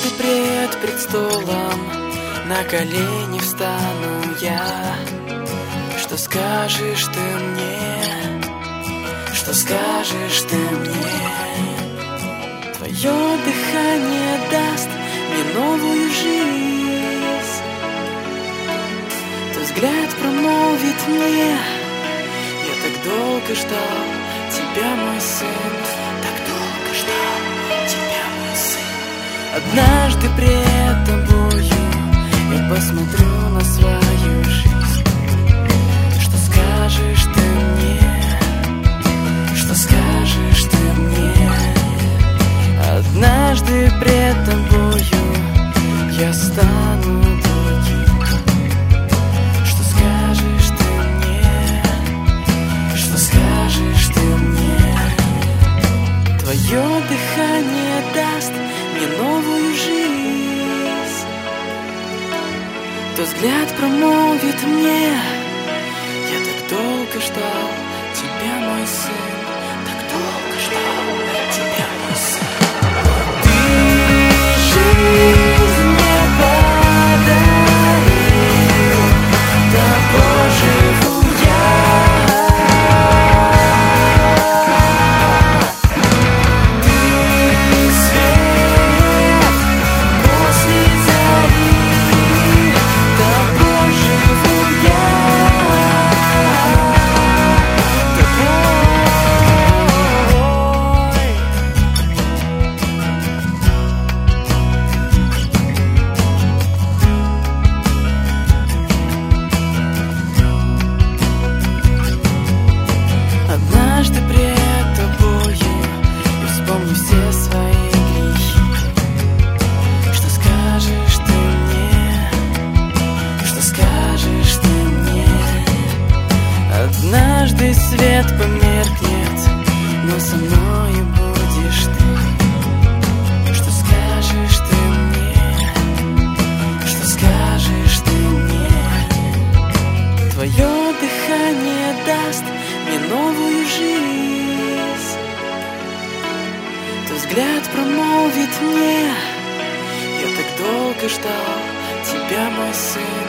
Однажды пред престолом на колени встану я. Что скажешь ты мне? Что скажешь ты мне? Твое дыхание даст мне новую жизнь. Твой взгляд промолвит мне: я так долго ждал тебя, мой сын, так долго ждал тебя, мой сын. Однажды пред тобою я посмотрю на свою жизнь. Что скажешь ты мне? Что скажешь ты мне? Однажды пред тобою я стану другим. Что скажешь ты мне? Что скажешь ты мне? Твое дыхание даст мне новую жизнь. Твой взгляд промолвит мне: я так долго ждал тебя, мой сын, так долго ждал тебя, мой сын. Ты жизнь мне подарил, тобой живу я. Ты свет после зари, тобой живу я. Однажды пред тобою я вспомню все свои грехи. Что скажешь ты мне? Что скажешь ты мне? Однажды свет померкнет, но со мною будешь ты. Что скажешь ты мне? Что скажешь ты мне? Твое дыхание даст мне новую жизнь. Твой взгляд промолвит мне: я так долго ждал тебя, мой сын,